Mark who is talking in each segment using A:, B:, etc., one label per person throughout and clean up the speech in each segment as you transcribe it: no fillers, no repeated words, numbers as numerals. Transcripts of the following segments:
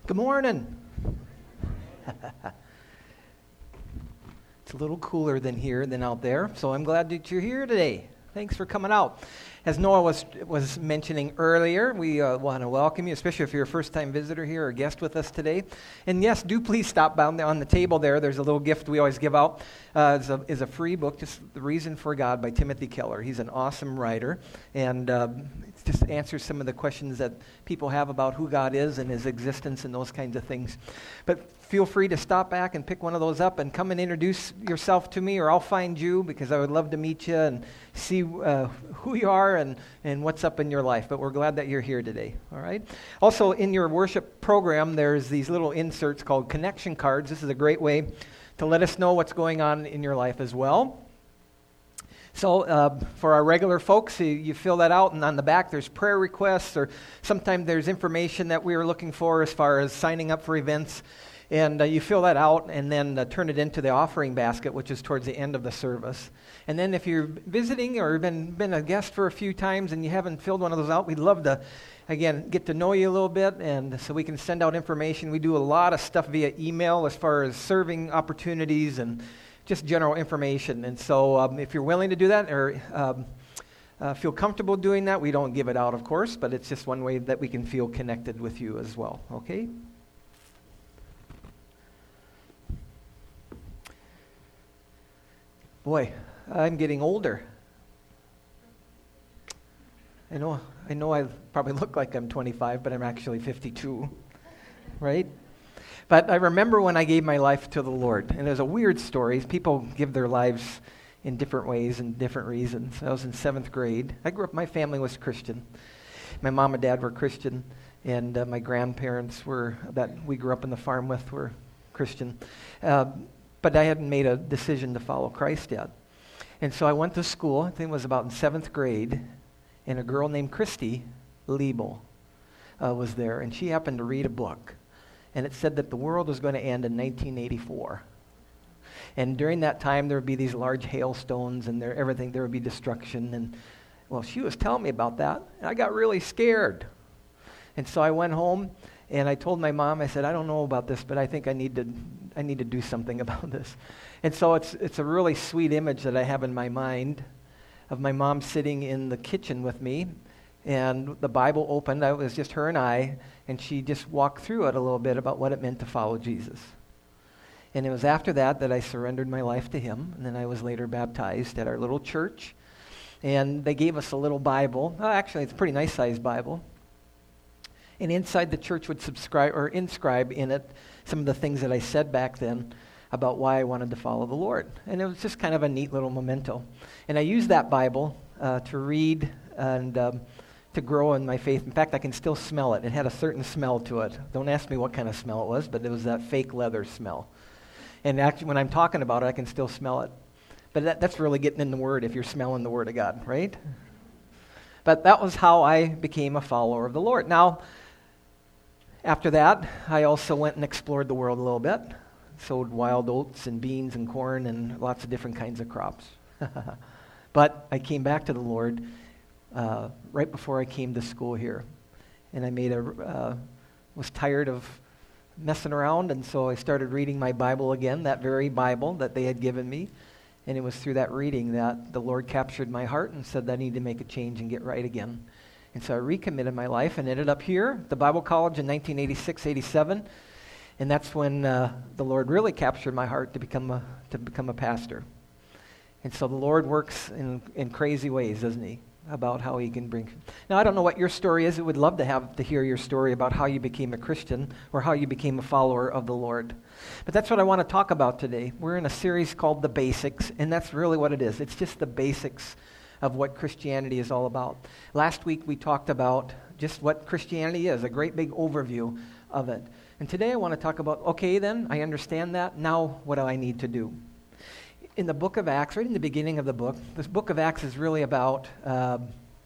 A: Good morning. It's a little cooler than out there, so I'm glad that you're here today. Thanks for coming out. As Noah was mentioning earlier, we want to welcome you, especially if you're a first-time visitor here or guest with us today. And yes, do please stop by on the table there. There's a little gift we always give out. Is a free book, just The Reason for God by Timothy Keller. He's an awesome writer, and it just answers some of the questions that people have about who God is and His existence and those kinds of things. But feel free to stop back and pick one of those up and come and introduce yourself to me, or I'll find you, because I would love to meet you and see who you are and what's up in your life. But we're glad that you're here today, all right? Also, in your worship program, there's these little inserts called connection cards. This is a great way to let us know what's going on in your life as well. So for our regular folks, you fill that out, and on the back there's prayer requests, or sometimes there's information that we are looking for as far as signing up for events. And you fill that out and then turn it into the offering basket, which is towards the end of the service. And then if you're visiting or been a guest for a few times and you haven't filled one of those out, we'd love to, again, get to know you a little bit, and so we can send out information. We do a lot of stuff via email as far as serving opportunities and just general information. And so if you're willing to do that or feel comfortable doing that, we don't give it out, of course, but it's just one way that we can feel connected with you as well, okay? Boy, I'm getting older. I know I probably look like I'm 25, but I'm actually 52, right? But I remember when I gave my life to the Lord, and there's a weird story. People give their lives in different ways and different reasons. I was in 7th grade. My family was Christian. My mom and dad were Christian, and my grandparents that we grew up in the farm with were Christian. But I hadn't made a decision to follow Christ yet. And so I went to school, I think it was about in 7th grade, and a girl named Christy Liebel was there, and she happened to read a book. And it said that the world was going to end in 1984. And during that time, there would be these large hailstones, and there would be destruction. And, well, she was telling me about that, and I got really scared. And so I went home, and I told my mom, I said, I don't know about this, but I think I need to do something about this. And so it's a really sweet image that I have in my mind of my mom sitting in the kitchen with me, and the Bible opened. It was just her and I, and she just walked through it a little bit about what it meant to follow Jesus. And it was after that I surrendered my life to Him, and then I was later baptized at our little church. And they gave us a little Bible. Actually, it's a pretty nice-sized Bible. And inside the church would inscribe in it some of the things that I said back then about why I wanted to follow the Lord. And it was just kind of a neat little memento. And I used that Bible to read and to grow in my faith. In fact, I can still smell it. It had a certain smell to it. Don't ask me what kind of smell it was, but it was that fake leather smell. And actually, when I'm talking about it, I can still smell it. But that's really getting in the Word if you're smelling the Word of God, right? But that was how I became a follower of the Lord. Now, after that, I also went and explored the world a little bit. Sowed wild oats and beans and corn and lots of different kinds of crops. But I came back to the Lord right before I came to school here. And I was tired of messing around, and so I started reading my Bible again, that very Bible that they had given me. And it was through that reading that the Lord captured my heart and said that I need to make a change and get right again. And so I recommitted my life and ended up here at the Bible College in 1986-87. And that's when the Lord really captured my heart to become a pastor. And so the Lord works in crazy ways, doesn't He, about how He can bring. Now, I don't know what your story is. I would love to hear your story about how you became a Christian or how you became a follower of the Lord. But that's what I want to talk about today. We're in a series called The Basics, and that's really what it is. It's just the basics of what Christianity is all about. Last week we talked about just what Christianity is, a great big overview of it. And today I want to talk about, okay then, I understand that, now what do I need to do? In the book of Acts, right in the beginning of the book, this book of Acts is really about the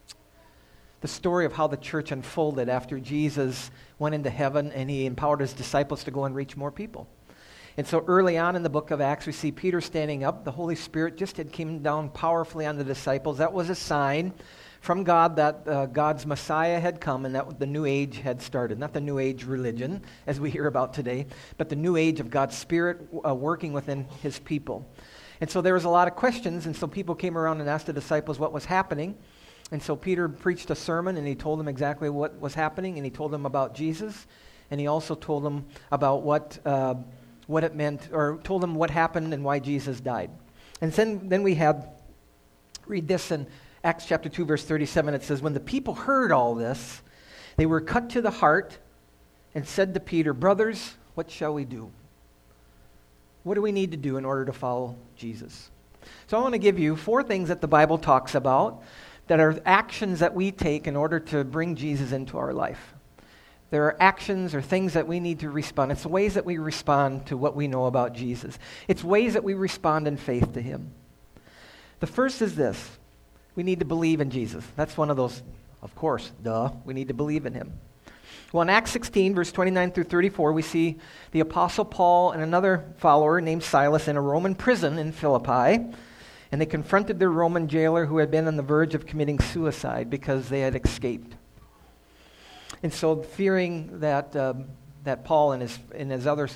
A: story of how the church unfolded after Jesus went into heaven and He empowered His disciples to go and reach more people. And so early on in the book of Acts, we see Peter standing up. The Holy Spirit just had come down powerfully on the disciples. That was a sign from God that God's Messiah had come and that the new age had started. Not the new age religion, as we hear about today, but the new age of God's Spirit working within his people. And so there was a lot of questions, and so people came around and asked the disciples what was happening. And so Peter preached a sermon, and he told them exactly what was happening, and he told them about Jesus, and he also told them about what it meant, or told them what happened and why Jesus died. And then we read this in Acts chapter 2, verse 37. It says, when the people heard all this, they were cut to the heart and said to Peter, brothers, what shall we do? What do we need to do in order to follow Jesus? So I want to give you 4 things that the Bible talks about that are actions that we take in order to bring Jesus into our life. There are actions or things that we need to respond. It's ways that we respond to what we know about Jesus. It's ways that we respond in faith to him. The first is this. We need to believe in Jesus. That's one of those, of course, we need to believe in him. Well, in Acts 16, verse 29 through 34, we see the Apostle Paul and another follower named Silas in a Roman prison in Philippi, and they confronted their Roman jailer who had been on the verge of committing suicide because they had escaped. And so, fearing that Paul and his other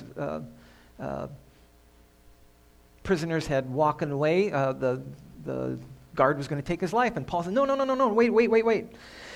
A: prisoners had walked away, the guard was going to take his life. And Paul said, no, wait.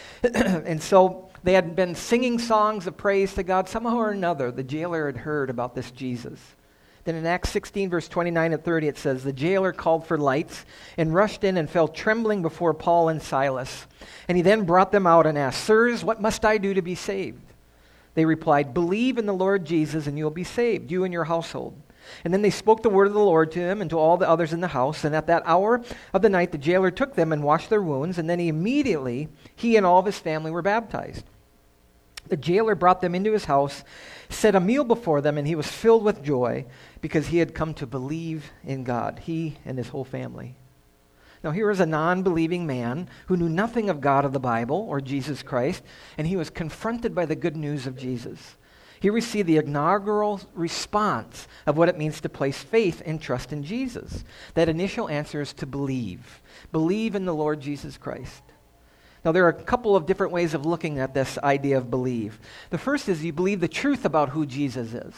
A: And so they had been singing songs of praise to God. Somehow or another, the jailer had heard about this Jesus. Then in Acts 16, verse 29 and 30, it says, the jailer called for lights and rushed in and fell trembling before Paul and Silas. And he then brought them out and asked, sirs, what must I do to be saved? They replied, believe in the Lord Jesus and you will be saved, you and your household. And then they spoke the word of the Lord to him and to all the others in the house. And at that hour of the night, the jailer took them and washed their wounds. And then he and all of his family were baptized. The jailer brought them into his house, set a meal before them, and he was filled with joy because he had come to believe in God, he and his whole family. Now here is a non-believing man who knew nothing of God or the Bible or Jesus Christ, and he was confronted by the good news of Jesus. He received the inaugural response of what it means to place faith and trust in Jesus. That initial answer is to believe. Believe in the Lord Jesus Christ. Now, there are a couple of different ways of looking at this idea of believe. The first is you believe the truth about who Jesus is.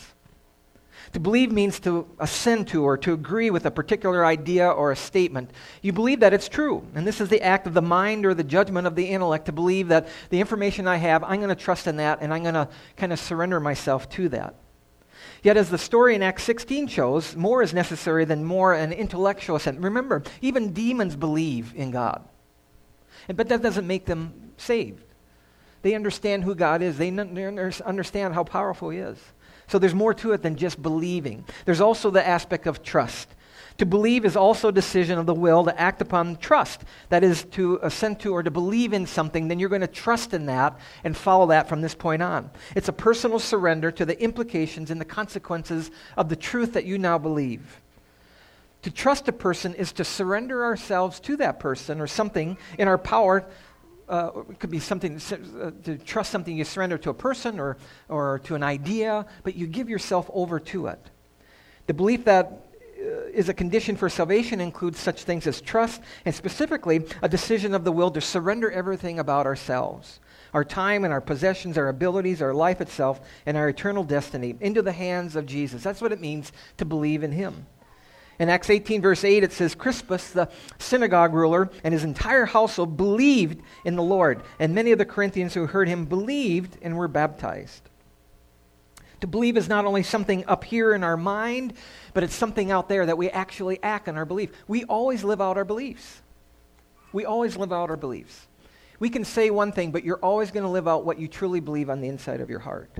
A: To believe means to assent to or to agree with a particular idea or a statement. You believe that it's true. And this is the act of the mind or the judgment of the intellect to believe that the information I have, I'm going to trust in that and I'm going to kind of surrender myself to that. Yet as the story in Acts 16 shows, more is necessary than more an intellectual assent. Remember, even demons believe in God. But that doesn't make them saved. They understand who God is. They understand how powerful he is. So there's more to it than just believing. There's also the aspect of trust. To believe is also a decision of the will to act upon trust. That is, to assent to or to believe in something, then you're going to trust in that and follow that from this point on. It's a personal surrender to the implications and the consequences of the truth that you now believe. To trust a person is to surrender ourselves to that person or something in our power. It could be something to trust something you surrender to a person or to an idea, but you give yourself over to it. The belief that is a condition for salvation includes such things as trust and specifically a decision of the will to surrender everything about ourselves, our time and our possessions, our abilities, our life itself, and our eternal destiny into the hands of Jesus. That's what it means to believe in him. In Acts 18, verse 8, it says, Crispus, the synagogue ruler, and his entire household believed in the Lord, and many of the Corinthians who heard him believed and were baptized. To believe is not only something up here in our mind, but it's something out there that we actually act on our belief. We always live out our beliefs. We always live out our beliefs. We can say one thing, but you're always going to live out what you truly believe on the inside of your heart.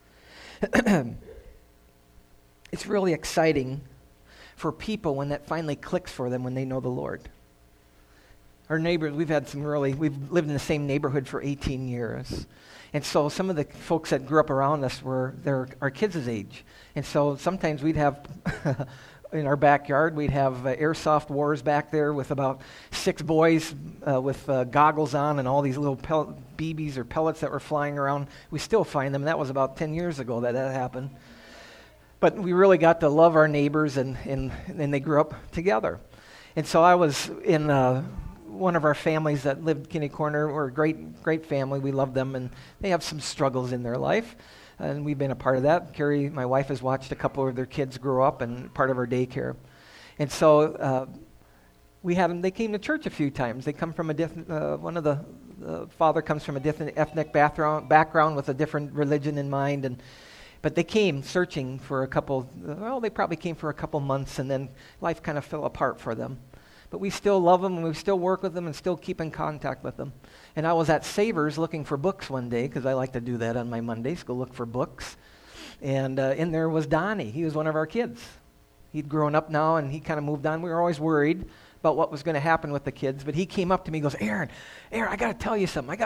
A: It's really exciting for people when that finally clicks for them when they know the Lord. Our neighbors, we've lived in the same neighborhood for 18 years. And so some of the folks that grew up around us they're our kids' age. And so sometimes we'd have, in our backyard, we'd have airsoft wars back there with about 6 boys with goggles on and all these little BBs or pellets that were flying around. We still find them. That was about 10 years ago that happened. But we really got to love our neighbors, and they grew up together. And so I was one of our families that lived Kinney Corner. We're a great family. We love them, and they have some struggles in their life, and we've been a part of that. Carrie, my wife, has watched a couple of their kids grow up and part of our daycare. And so we had them. They came to church a few times. They come from a different, one of the father comes from a different ethnic background with a different religion in mind, but they came searching for they probably came for a couple months, and then life kind of fell apart for them. But we still love them, and we still work with them, and still keep in contact with them. And I was at Savers looking for books one day, because I like to do that on my Mondays, go look for books. And in there was Donnie. He was one of our kids. He'd grown up now, and he kind of moved on. We were always worried about what was going to happen with the kids. But he came up to me and goes, Aaron, I got to tell you something.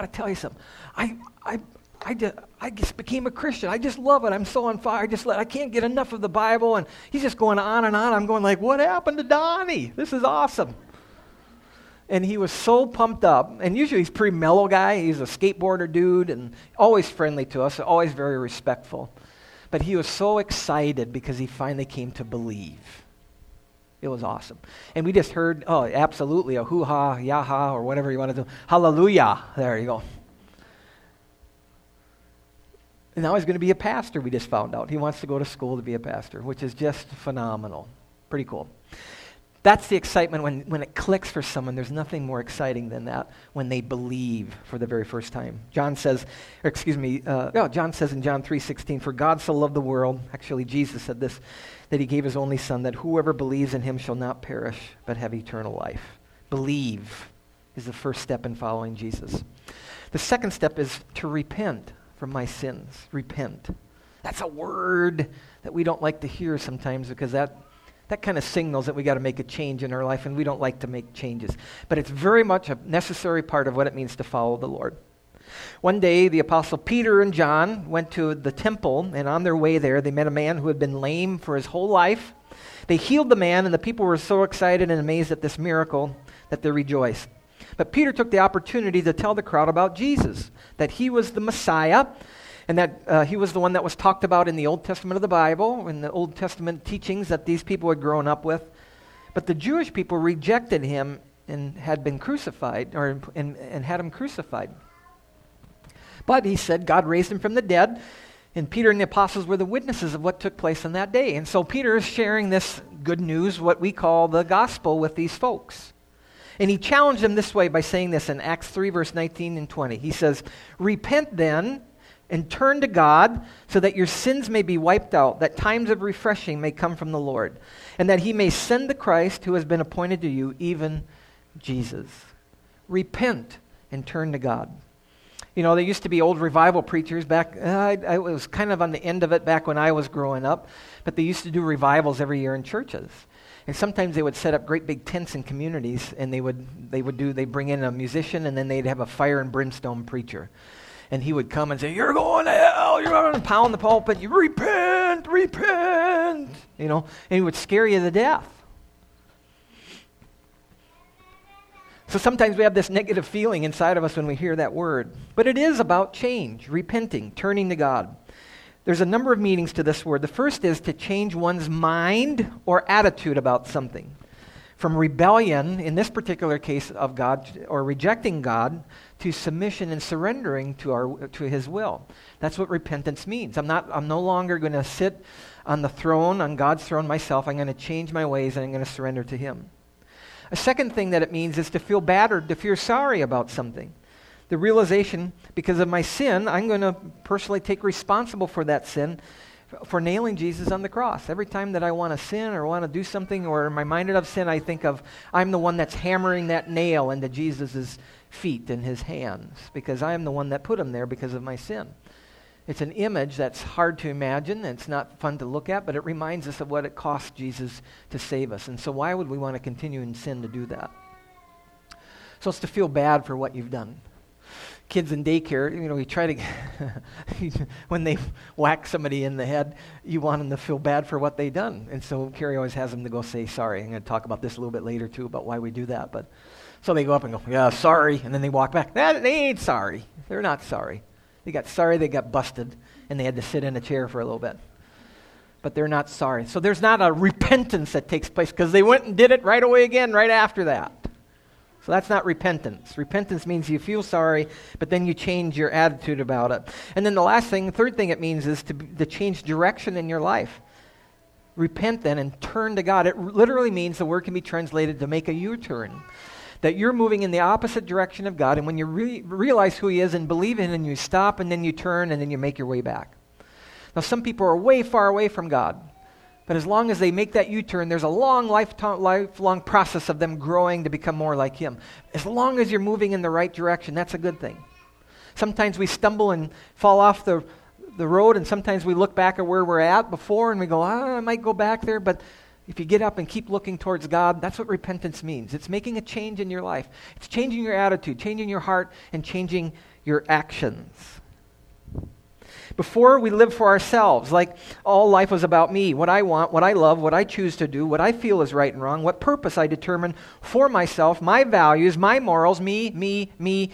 A: I just became a Christian. I just love it. I'm so on fire. I can't get enough of the Bible. And he's just going on and on. I'm going like, what happened to Donnie? This is awesome. And he was so pumped up. And usually he's a pretty mellow guy. He's a skateboarder dude and always friendly to us, always very respectful. But he was so excited because he finally came to believe. It was awesome. And we just heard, absolutely, a hoo-ha, yaha, or whatever you want to do. Hallelujah. There you go. And now he's going to be a pastor, we just found out. He wants to go to school to be a pastor, which is just phenomenal. Pretty cool. That's the excitement when it clicks for someone. There's nothing more exciting than that when they believe for the very first time. John says in John 3:16, for God so loved the world, actually Jesus said this, that he gave his only son, that whoever believes in him shall not perish, but have eternal life. Believe is the first step in following Jesus. The second step is to repent from my sins. Repent. That's a word that we don't like to hear sometimes, because that kind of signals that we got to make a change in our life, and we don't like to make changes. But it's very much a necessary part of what it means to follow the Lord. One day, the Apostle Peter and John went to the temple, and on their way there, they met a man who had been lame for his whole life. They healed the man, and the people were so excited and amazed at this miracle that they rejoiced. But Peter took the opportunity to tell the crowd about Jesus, that he was the Messiah, and that he was the one that was talked about in the Old Testament of the Bible, in the Old Testament teachings that these people had grown up with. But the Jewish people rejected him and had been crucified, and had him crucified. But he said God raised him from the dead, and Peter and the apostles were the witnesses of what took place on that day. And so Peter is sharing this good news, what we call the gospel, with these folks. And he challenged them this way by saying this in Acts 3, verse 19 and 20. He says, repent then and turn to God so that your sins may be wiped out, that times of refreshing may come from the Lord, and that he may send the Christ who has been appointed to you, even Jesus. Repent and turn to God. You know, there used to be old revival preachers back, I was kind of on the end of it back when I was growing up, but they used to do revivals every year in churches. And sometimes they would set up great big tents in communities, and they'd bring in a musician, and then they'd have a fire and brimstone preacher. And he would come and say, you're going to hell, you're going to pound the pulpit, you repent, you know, and he would scare you to death. So sometimes we have this negative feeling inside of us when we hear that word. But it is about change, repenting, turning to God. There's a number of meanings to this word. The first is to change one's mind or attitude about something. From rebellion, in this particular case of God, or rejecting God, to submission and surrendering to His will. That's what repentance means. I'm no longer going to sit on the throne, on God's throne myself. I'm going to change my ways, and I'm going to surrender to Him. A second thing that it means is to feel bad or to feel sorry about something. The realization, because of my sin, I'm going to personally take responsible for that sin, for nailing Jesus on the cross. Every time that I want to sin or want to do something or am reminded of sin, I think of I'm the one that's hammering that nail into Jesus' feet and His hands, because I am the one that put Him there because of my sin. It's an image that's hard to imagine, and it's not fun to look at, but it reminds us of what it cost Jesus to save us. And so why would we want to continue in sin to do that? So it's to feel bad for what you've done. Kids in daycare, we try to, when they whack somebody in the head, you want them to feel bad for what they've done. And so Carrie always has them to go say sorry. I'm going to talk about this a little bit later, too, about why we do that. But so they go up and go, yeah, sorry, and then they walk back. They ain't sorry. They're not sorry. They got sorry, they got busted, and they had to sit in a chair for a little bit. But they're not sorry. So there's not a repentance that takes place, because they went and did it right away again, right after that. So that's not repentance. Repentance means you feel sorry, but then you change your attitude about it. And then the third thing it means is to change direction in your life. Repent then and turn to God. It literally means the word can be translated to make a U-turn. That you're moving in the opposite direction of God, and when you realize who He is and believe in Him, you stop and then you turn and then you make your way back. Now some people are way far away from God. But as long as they make that U-turn, there's a lifelong process of them growing to become more like Him. As long as you're moving in the right direction, that's a good thing. Sometimes we stumble and fall off the road, and sometimes we look back at where we're at before, and we go, I might go back there. But if you get up and keep looking towards God, that's what repentance means. It's making a change in your life. It's changing your attitude, changing your heart, and changing your actions. Before, we lived for ourselves, like all life was about me, what I want, what I love, what I choose to do, what I feel is right and wrong, what purpose I determine for myself, my values, my morals, me.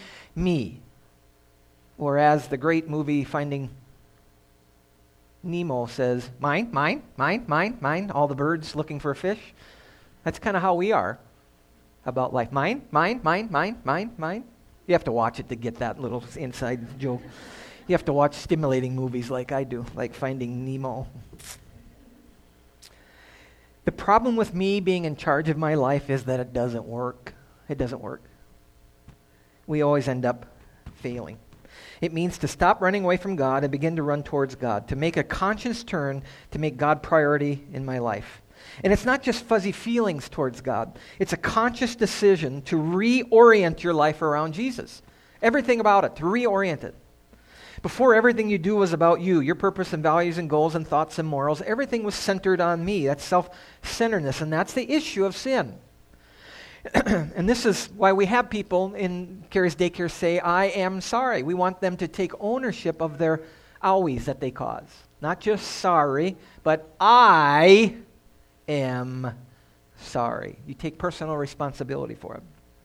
A: Or as the great movie Finding Nemo says, mine, all the birds looking for a fish. That's kind of how we are about life. Mine. You have to watch it to get that little inside joke. You have to watch stimulating movies like I do, like Finding Nemo. The problem with me being in charge of my life is that it doesn't work. It doesn't work. We always end up failing. It means to stop running away from God and begin to run towards God, to make a conscious turn to make God priority in my life. And it's not just fuzzy feelings towards God. It's a conscious decision to reorient your life around Jesus. Everything about it, to reorient it. Before, everything you do was about you, your purpose and values and goals and thoughts and morals. Everything was centered on me. That's self-centeredness, and that's the issue of sin. And this is why we have people in Carrie's Daycare say, I am sorry. We want them to take ownership of their owies that they cause. Not just sorry, but I am sorry. You take personal responsibility for it.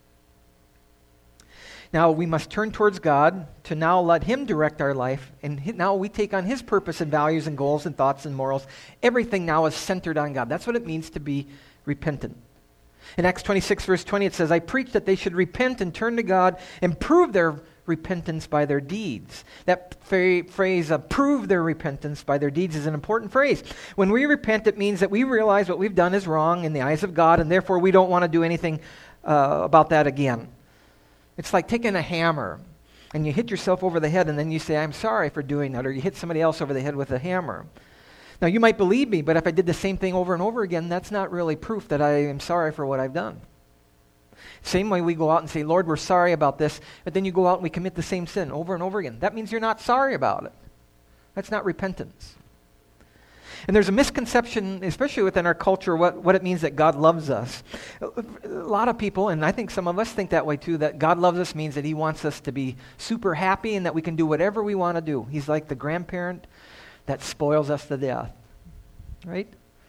A: Now we must turn towards God to now let Him direct our life, and now we take on His purpose and values and goals and thoughts and morals. Everything now is centered on God. That's what it means to be repentant. In Acts 26, verse 20, it says, I preach that they should repent and turn to God and prove their repentance by their deeds. That phrase, prove their repentance by their deeds, is an important phrase. When we repent, it means that we realize what we've done is wrong in the eyes of God, and therefore we don't want to do anything about that again. It's like taking a hammer and you hit yourself over the head and then you say, I'm sorry for doing that, or you hit somebody else over the head with a hammer. Now, you might believe me, but if I did the same thing over and over again, that's not really proof that I am sorry for what I've done. Same way we go out and say, Lord, we're sorry about this, but then you go out and we commit the same sin over and over again. That means you're not sorry about it. That's not repentance. And there's a misconception, especially within our culture, what it means that God loves us. A lot of people, and I think some of us think that way too, that God loves us means that He wants us to be super happy and that we can do whatever we want to do. He's like the grandparent that spoils us to death, right?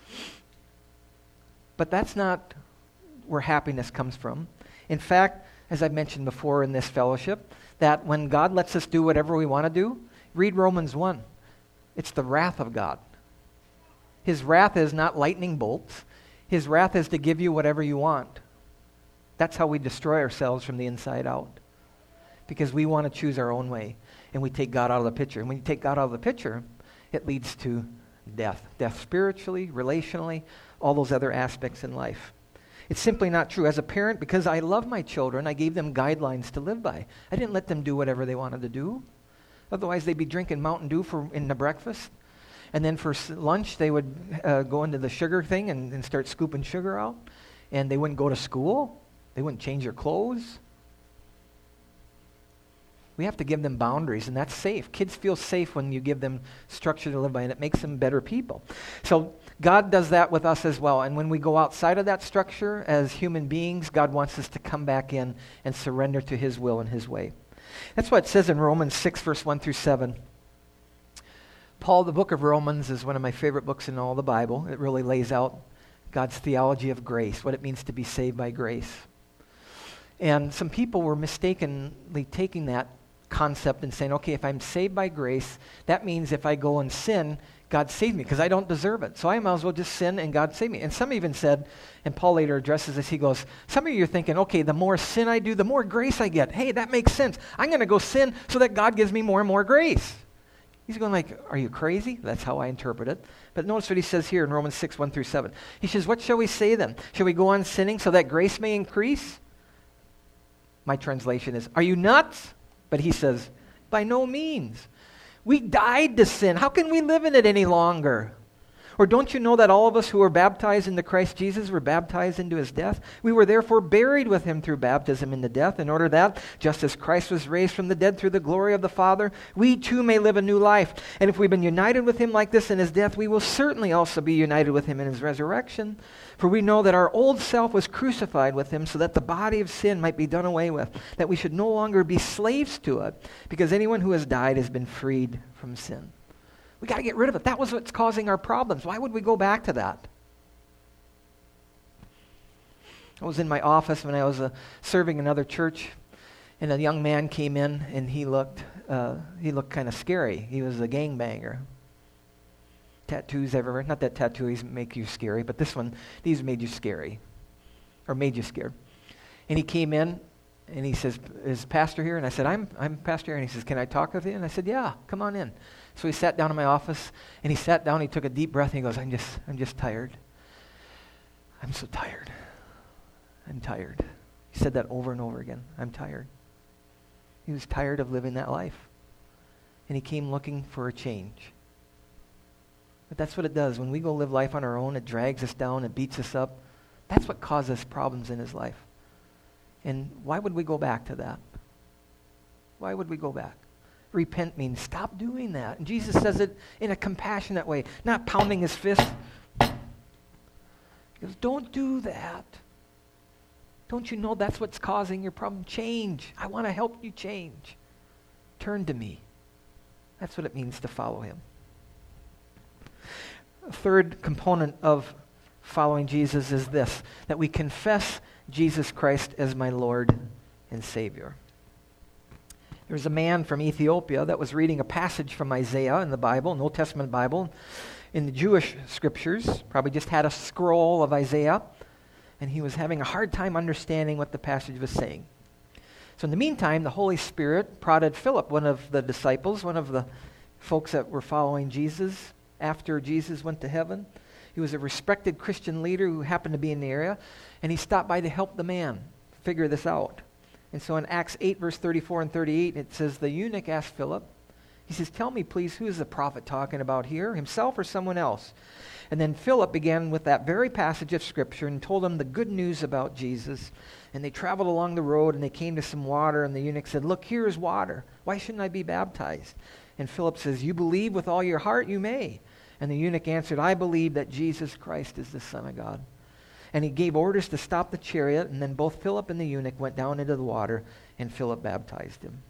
A: But that's not where happiness comes from. In fact, as I've mentioned before in this fellowship, that when God lets us do whatever we want to do, read Romans 1. It's the wrath of God. His wrath is not lightning bolts. His wrath is to give you whatever you want. That's how we destroy ourselves from the inside out. Because we want to choose our own way. And we take God out of the picture. And when you take God out of the picture, it leads to death. Death spiritually, relationally, all those other aspects in life. It's simply not true. As a parent, because I love my children, I gave them guidelines to live by. I didn't let them do whatever they wanted to do. Otherwise, they'd be drinking Mountain Dew in the breakfast. And then for lunch, they would go into the sugar thing and start scooping sugar out. And they wouldn't go to school. They wouldn't change their clothes. We have to give them boundaries, and that's safe. Kids feel safe when you give them structure to live by, and it makes them better people. So God does that with us as well. And when we go outside of that structure as human beings, God wants us to come back in and surrender to His will and His way. That's what it says in Romans 6, verse 1 through 7. Paul, the book of Romans, is one of my favorite books in all the Bible. It really lays out God's theology of grace, what it means to be saved by grace. And some people were mistakenly taking that concept and saying, okay, if I'm saved by grace, that means if I go and sin, God save me because I don't deserve it. So I might as well just sin and God save me. And some even said, and Paul later addresses this, he goes, some of you are thinking, okay, the more sin I do, the more grace I get. Hey, that makes sense. I'm going to go sin so that God gives me more and more grace. He's going like, are you crazy? That's how I interpret it. But notice what he says here in Romans 6, 1-7. He says, what shall we say then? Shall we go on sinning so that grace may increase? My translation is, are you nuts? But he says, by no means. We died to sin. How can we live in it any longer? Or don't you know that all of us who were baptized into Christ Jesus were baptized into his death? We were therefore buried with him through baptism into death, in order that, just as Christ was raised from the dead through the glory of the Father, we too may live a new life. And if we've been united with him like this in his death, we will certainly also be united with him in his resurrection. For we know that our old self was crucified with him so that the body of sin might be done away with, that we should no longer be slaves to it, because anyone who has died has been freed from sin. We got to get rid of it. That was what's causing our problems. Why would we go back to that? I was in my office when I was serving another church, and a young man came in, and he looked kind of scary. He was a gangbanger. Tattoos everywhere. Not that tattoos make you scary, but these made you scary, or made you scared. And he came in, and he says, "Is Pastor here?" And I said, "I'm Pastor here." And he says, "Can I talk with you?" And I said, "Yeah, come on in." So he sat down in my office, and he sat down, he took a deep breath, and he goes, I'm just tired. I'm so tired. I'm tired. He said that over and over again. I'm tired. He was tired of living that life. And he came looking for a change. But that's what it does. When we go live life on our own, it drags us down, it beats us up. That's what causes problems in his life. And why would we go back to that? Why would we go back? Repent means stop doing that. And Jesus says it in a compassionate way, not pounding his fist. He goes, don't do that. Don't you know that's what's causing your problem? Change. I want to help you change. Turn to me. That's what it means to follow him. A third component of following Jesus is this, that we confess Jesus Christ as my Lord and Savior. There was a man from Ethiopia that was reading a passage from Isaiah in the Bible, an Old Testament Bible, in the Jewish scriptures, probably just had a scroll of Isaiah, and he was having a hard time understanding what the passage was saying. So in the meantime, the Holy Spirit prodded Philip, one of the disciples, one of the folks that were following Jesus after Jesus went to heaven. He was a respected Christian leader who happened to be in the area, and he stopped by to help the man figure this out. And so in Acts 8, verse 34 and 38, it says, the eunuch asked Philip, he says, tell me, please, who is the prophet talking about here, himself or someone else? And then Philip began with that very passage of Scripture and told him the good news about Jesus. And they traveled along the road, and they came to some water, and the eunuch said, look, here is water. Why shouldn't I be baptized? And Philip says, you believe with all your heart, you may. And the eunuch answered, I believe that Jesus Christ is the Son of God. And he gave orders to stop the chariot, and then both Philip and the eunuch went down into the water, and Philip baptized him.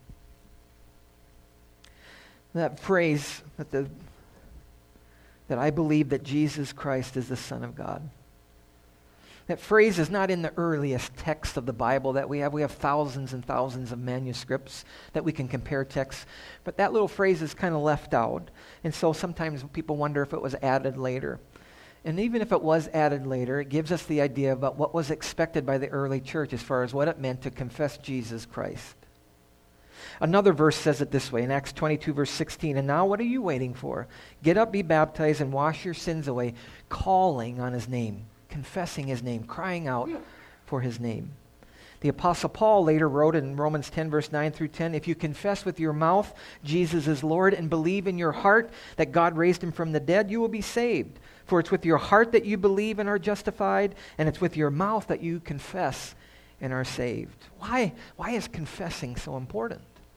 A: That phrase, that I believe that Jesus Christ is the Son of God. That phrase is not in the earliest text of the Bible that we have. We have thousands and thousands of manuscripts that we can compare texts. But that little phrase is kind of left out. And so sometimes people wonder if it was added later. And even if it was added later, it gives us the idea about what was expected by the early church as far as what it meant to confess Jesus Christ. Another verse says it this way in Acts 22, verse 16, and now what are you waiting for? Get up, be baptized, and wash your sins away, calling on his name, confessing his name, crying out for his name. The Apostle Paul later wrote in Romans 10, verse 9 through 10, if you confess with your mouth Jesus is Lord and believe in your heart that God raised him from the dead, you will be saved. For it's with your heart that you believe and are justified, and it's with your mouth that you confess and are saved. Why is confessing so important?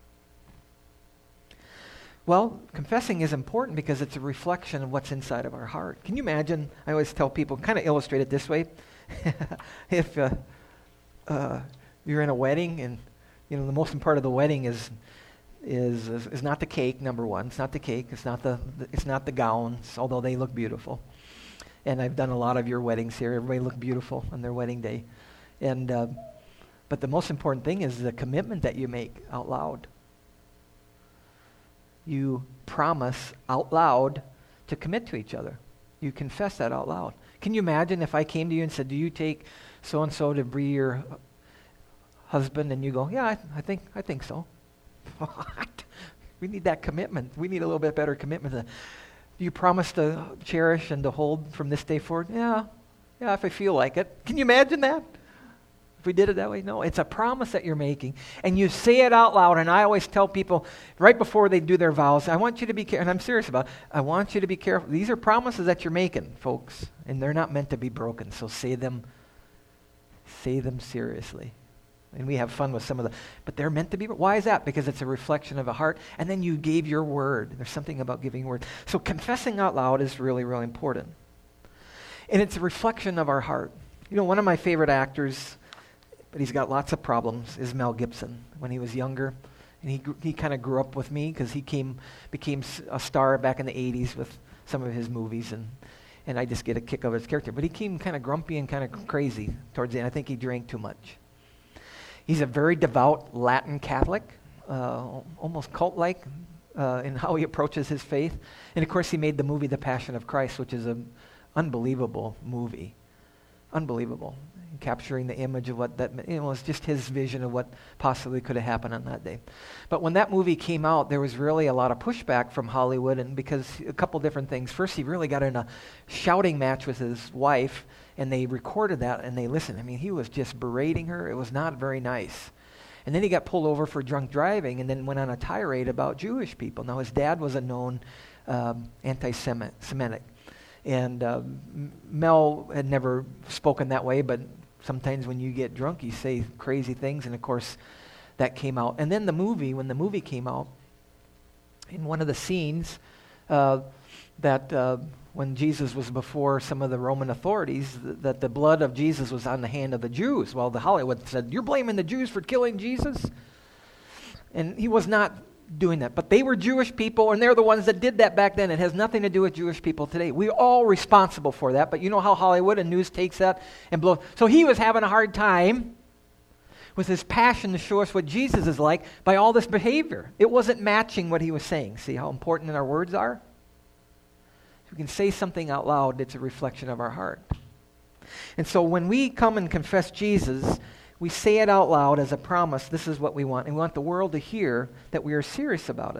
A: Well, confessing is important because it's a reflection of what's inside of our heart. Can you imagine? I always tell people, kind of illustrate it this way. If you're in a wedding, and the most important part of the wedding is not the cake. Number one, it's not the cake. It's not the gowns, although they look beautiful. And I've done a lot of your weddings here. Everybody look beautiful on their wedding day, but the most important thing is the commitment that you make out loud. you promise out loud to commit to each other. You confess that out loud. Can you imagine if I came to you and said, do you take so-and-so to be your husband? And you go, yeah, I think so. What? We need that commitment. We need a little bit better commitment. Do you promise to cherish and to hold from this day forward? Yeah, if I feel like it. Can you imagine that? If we did it that way? No, it's a promise that you're making. And you say it out loud. And I always tell people right before they do their vows, I want you to be careful. And I'm serious about it. I want you to be careful. These are promises that you're making, folks. And they're not meant to be broken. So say them seriously. And we have fun with some of them. But they're meant to be. Why is that? Because it's a reflection of a heart. And then you gave your word. There's something about giving your word. So confessing out loud is really, really important. And it's a reflection of our heart. You know, one of my favorite actors, but he's got lots of problems, is Mel Gibson. When he was younger, and he kind of grew up with me because he became a star back in the 80s with some of his movies, and I just get a kick of his character. But he came kind of grumpy and kind of crazy towards the end. I think he drank too much. He's a very devout Latin Catholic, almost cult-like in how he approaches his faith. And of course, he made the movie The Passion of Christ, which is an unbelievable movie. Unbelievable. Capturing the image of what that, it was just his vision of what possibly could have happened on that day. But when that movie came out, there was really a lot of pushback from Hollywood, and because a couple different things. First, he really got in a shouting match with his wife, and they recorded that, and they listened. I mean, he was just berating her. It was not very nice. And then he got pulled over for drunk driving, and then went on a tirade about Jewish people. Now, his dad was a known anti-Semitic. And Mel had never spoken that way, but sometimes when you get drunk, you say crazy things, and of course, that came out. And then when the movie came out, in one of the scenes, when Jesus was before some of the Roman authorities, that the blood of Jesus was on the hand of the Jews. Well, the Hollywood said, you're blaming the Jews for killing Jesus? And he was not doing that. But they were Jewish people, and they're the ones that did that back then. It has nothing to do with Jewish people today. We're all responsible for that, but you know how Hollywood and news takes that and blows. So he was having a hard time with his passion to show us what Jesus is like by all this behavior. It wasn't matching what he was saying. See how important our words are? If we can say something out loud, it's a reflection of our heart. And so when we come and confess Jesus, we say it out loud as a promise. This is what we want. And we want the world to hear that we are serious about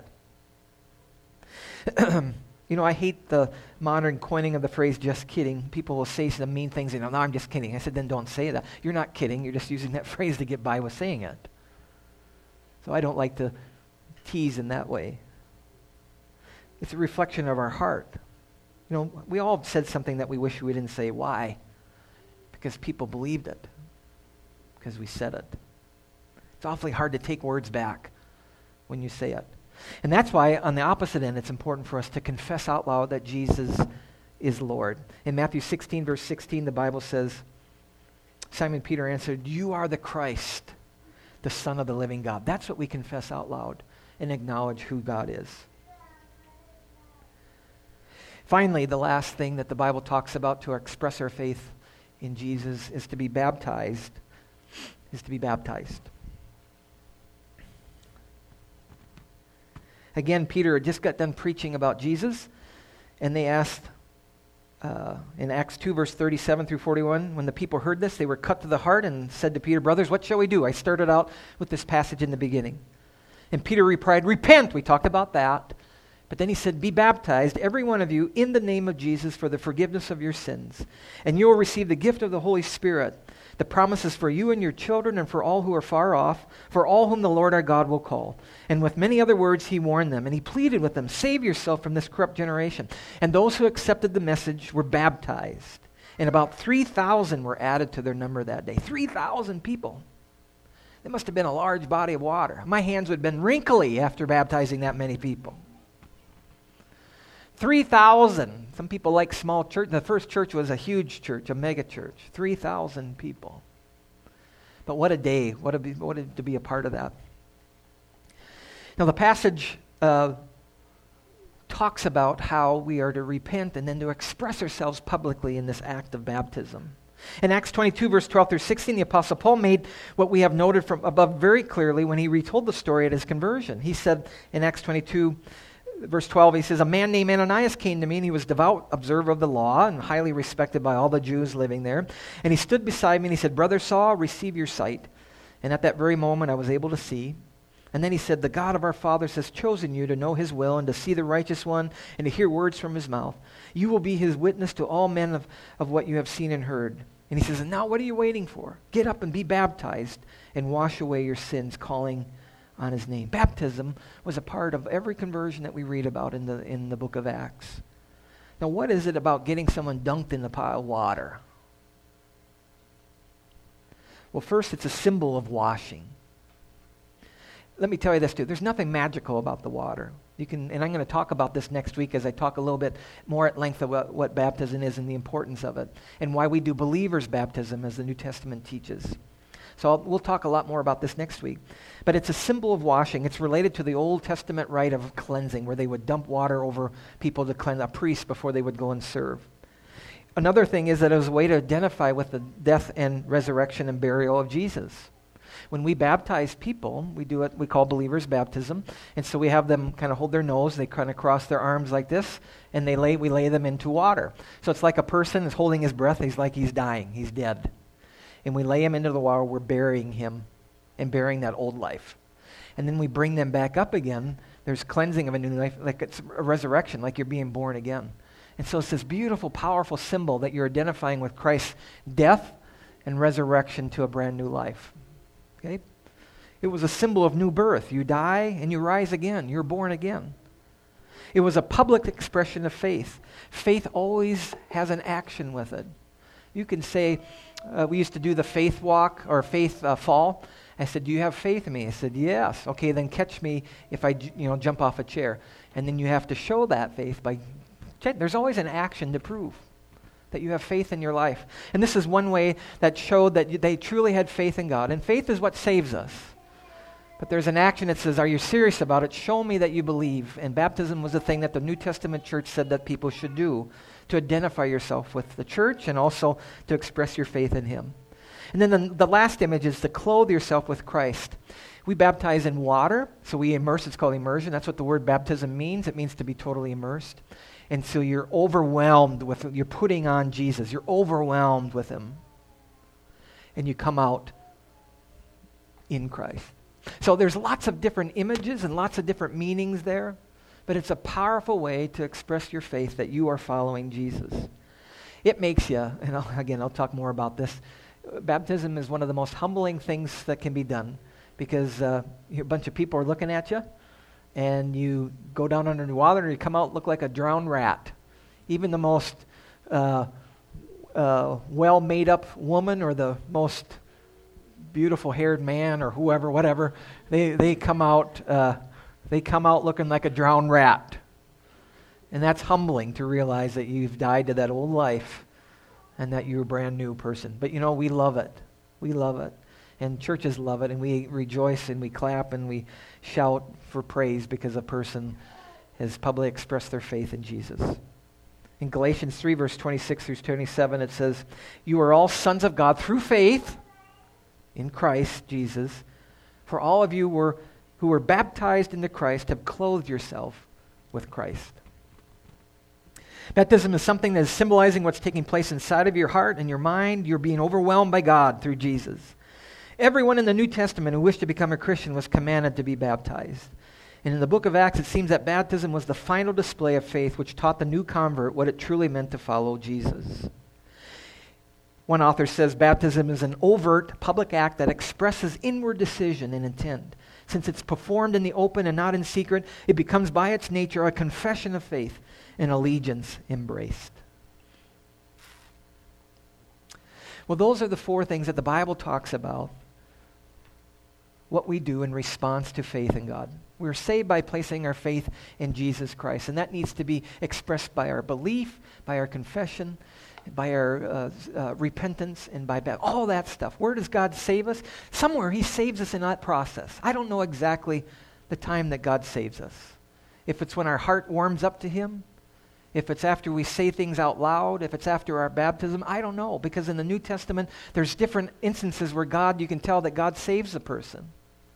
A: it. You know, I hate the modern coining of the phrase, just kidding. People will say some mean things and no, I'm just kidding. I said, then don't say that. You're not kidding. You're just using that phrase to get by with saying it. So I don't like to tease in that way. It's a reflection of our heart. You know, we all said something that we wish we didn't say. Why? Because people believed it. Because we said it. It's awfully hard to take words back when you say it. And that's why, on the opposite end, it's important for us to confess out loud that Jesus is Lord. In Matthew 16, verse 16, the Bible says, Simon Peter answered, you are the Christ, the Son of the living God. That's what we confess out loud and acknowledge who God is. Finally, the last thing that the Bible talks about to express our faith in Jesus is to be baptized. Again, Peter had just got done preaching about Jesus, and they asked in Acts 2, verse 37 through 41, when the people heard this, they were cut to the heart and said to Peter, brothers, what shall we do? I started out with this passage in the beginning. And Peter replied, repent. We talked about that. But then he said, be baptized, every one of you, in the name of Jesus for the forgiveness of your sins. And you will receive the gift of the Holy Spirit. The promise is for you and your children and for all who are far off, for all whom the Lord our God will call. And with many other words he warned them, and he pleaded with them, save yourself from this corrupt generation. And those who accepted the message were baptized. And about 3,000 were added to their number that day. 3,000 people. It must have been a large body of water. My hands would have been wrinkly after baptizing that many people. 3,000. Some people like small church. The first church was a huge church, a mega church. 3,000 people. But what a day. What to be a part of that. Now the passage talks about how we are to repent and then to express ourselves publicly in this act of baptism. In Acts 22, verse 12 through 16, the Apostle Paul made what we have noted from above very clearly when he retold the story at his conversion. He said in Acts 22, Verse 12, he says, a man named Ananias came to me, and he was devout observer of the law and highly respected by all the Jews living there. And he stood beside me, and he said, Brother Saul, receive your sight. And at that very moment I was able to see. And then he said, the God of our fathers has chosen you to know his will and to see the righteous one and to hear words from his mouth. You will be his witness to all men of what you have seen and heard. And he says, and now what are you waiting for? Get up and be baptized and wash away your sins, calling on his name. Baptism was a part of every conversion that we read about in the book of Acts. Now, what is it about getting someone dunked in the pile of water? Well, first, it's a symbol of washing. Let me tell you this, too. There's nothing magical about the water. And I'm going to talk about this next week as I talk a little bit more at length about what baptism is and the importance of it, and why we do believers' baptism as the New Testament teaches. So we'll talk a lot more about this next week. But it's a symbol of washing. It's related to the Old Testament rite of cleansing, where they would dump water over people to cleanse a priest before they would go and serve. Another thing is that it was a way to identify with the death and resurrection and burial of Jesus. When we baptize people, we do what we call believers' baptism. And so we have them kind of hold their nose, they kind of cross their arms like this, and we lay them into water. So it's like a person is holding his breath, he's dying, he's dead. And we lay him into the water, we're burying him and burying that old life. And then we bring them back up again. There's cleansing of a new life, like it's a resurrection, like you're being born again. And so it's this beautiful, powerful symbol that you're identifying with Christ's death and resurrection to a brand new life. Okay? It was a symbol of new birth. You die and you rise again. You're born again. It was a public expression of faith. Faith always has an action with it. You can say, we used to do the faith walk or faith fall. I said, do you have faith in me? I said, yes. Okay, then catch me if I jump off a chair. And then you have to show that faith by, there's always an action to prove that you have faith in your life. And this is one way that showed that they truly had faith in God. And faith is what saves us. But there's an action that says, are you serious about it? Show me that you believe. And baptism was a thing that the New Testament church said that people should do to identify yourself with the church and also to express your faith in him. And then the last image is to clothe yourself with Christ. We baptize in water, so we immerse. It's called immersion. That's what the word baptism means. It means to be totally immersed. And so you're overwhelmed you're putting on Jesus. You're overwhelmed with him. And you come out in Christ. So there's lots of different images and lots of different meanings there, but it's a powerful way to express your faith that you are following Jesus. It makes you, and I'll talk more about this, baptism is one of the most humbling things that can be done because a bunch of people are looking at you, and you go down under the water and you come out look like a drowned rat. Even the most well-made-up woman or the most beautiful-haired man or whoever, whatever, they come out looking like a drowned rat. And that's humbling to realize that you've died to that old life and that you're a brand new person. But we love it. We love it. And churches love it, and we rejoice and we clap and we shout for praise because a person has publicly expressed their faith in Jesus. In Galatians 3, verse 26 through 27, it says, you are all sons of God through faith in Christ Jesus. For all of you who were baptized into Christ have clothed yourself with Christ. Baptism is something that is symbolizing what's taking place inside of your heart and your mind. You're being overwhelmed by God through Jesus. Everyone in the New Testament who wished to become a Christian was commanded to be baptized. And in the book of Acts, it seems that baptism was the final display of faith which taught the new convert what it truly meant to follow Jesus. One author says baptism is an overt public act that expresses inward decision and intent. Since it's performed in the open and not in secret, it becomes by its nature a confession of faith and allegiance embraced. Well, those are the four things that the Bible talks about what we do in response to faith in God. We're saved by placing our faith in Jesus Christ, and that needs to be expressed by our belief, by our confession, by our repentance, and by all that stuff. Where does God save us? Somewhere he saves us in that process. I don't know exactly the time that God saves us. If it's when our heart warms up to him, if it's after we say things out loud, if it's after our baptism, I don't know. Because in the New Testament, there's different instances where you can tell that God saves a person.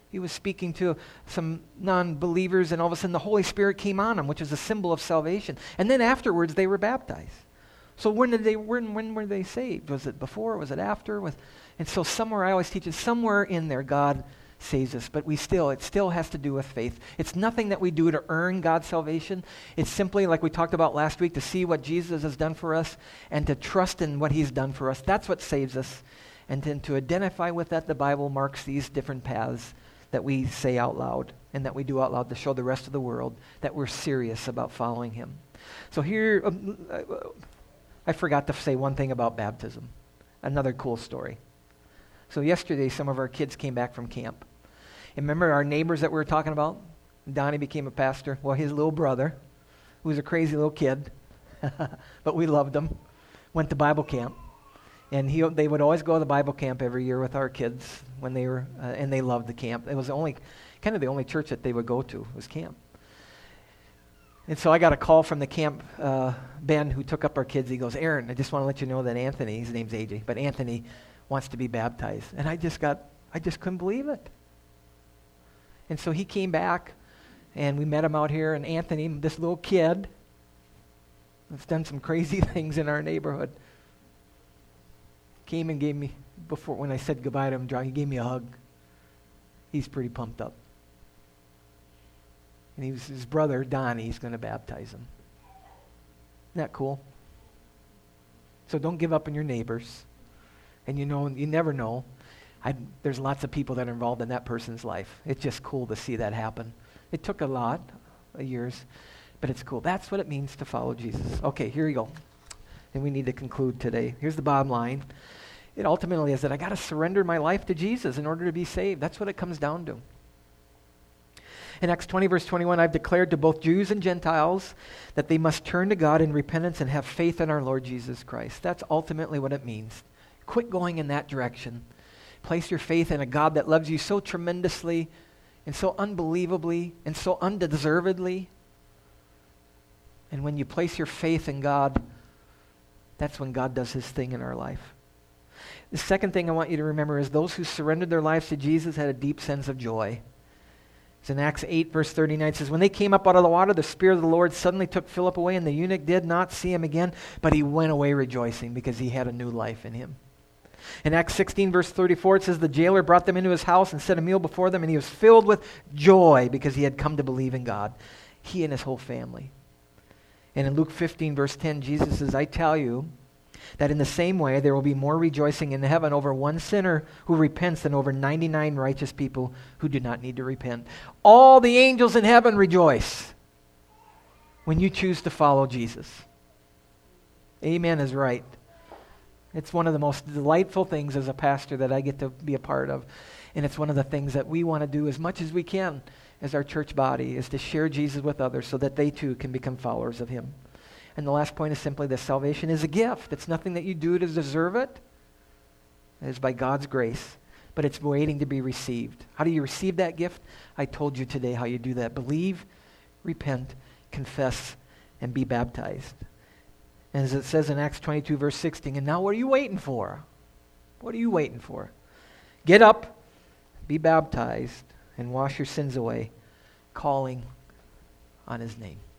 A: He was speaking to some non-believers, and all of a sudden the Holy Spirit came on them, which is a symbol of salvation. And then afterwards, they were baptized. So when were they saved? Was it before? Was it after? And so somewhere, I always teach it, somewhere in there, God saves us. But it still has to do with faith. It's nothing that we do to earn God's salvation. It's simply, like we talked about last week, to see what Jesus has done for us and to trust in what he's done for us. That's what saves us. And then to identify with that, the Bible marks these different paths that we say out loud and that we do out loud to show the rest of the world that we're serious about following him. So here, I forgot to say one thing about baptism. Another cool story. So yesterday, some of our kids came back from camp. And remember our neighbors that we were talking about? Donnie became a pastor. Well, his little brother, who was a crazy little kid, but we loved him, went to Bible camp. And they would always go to the Bible camp every year with our kids when they were, and they loved the camp. It was the only church that they would go to was camp. And so I got a call from the camp, Ben, who took up our kids. He goes, Aaron, I just want to let you know that Anthony, his name's AJ, but Anthony wants to be baptized. And I just couldn't believe it. And so he came back, and we met him out here, and Anthony, this little kid, has done some crazy things in our neighborhood, came and gave me, when I said goodbye to him, he gave me a hug. He's pretty pumped up. And his brother, Donnie, he's going to baptize him. Isn't that cool? So don't give up on your neighbors. And you never know. There's lots of people that are involved in that person's life. It's just cool to see that happen. It took a lot of years, but it's cool. That's what it means to follow Jesus. Okay, here you go. And we need to conclude today. Here's the bottom line. It ultimately is that I got to surrender my life to Jesus in order to be saved. That's what it comes down to. In Acts 20, verse 21, I've declared to both Jews and Gentiles that they must turn to God in repentance and have faith in our Lord Jesus Christ. That's ultimately what it means. Quit going in that direction. Place your faith in a God that loves you so tremendously and so unbelievably and so undeservedly. And when you place your faith in God, that's when God does his thing in our life. The second thing I want you to remember is those who surrendered their lives to Jesus had a deep sense of joy. It's in Acts 8, verse 39, it says, when they came up out of the water, the Spirit of the Lord suddenly took Philip away, and the eunuch did not see him again, but he went away rejoicing because he had a new life in him. In Acts 16, verse 34, it says, the jailer brought them into his house and set a meal before them, and he was filled with joy because he had come to believe in God, he and his whole family. And in Luke 15, verse 10, Jesus says, I tell you that in the same way there will be more rejoicing in heaven over one sinner who repents than over 99 righteous people who do not need to repent. All the angels in heaven rejoice when you choose to follow Jesus. Amen is right. It's one of the most delightful things as a pastor that I get to be a part of. And it's one of the things that we want to do as much as we can as our church body, is to share Jesus with others so that they too can become followers of him. And the last point is simply that salvation is a gift. It's nothing that you do to deserve it. It is by God's grace, but it's waiting to be received. How do you receive that gift? I told you today how you do that. Believe, repent, confess, and be baptized. And as it says in Acts 22, verse 16, and now what are you waiting for? What are you waiting for? Get up, be baptized, and wash your sins away, calling on his name.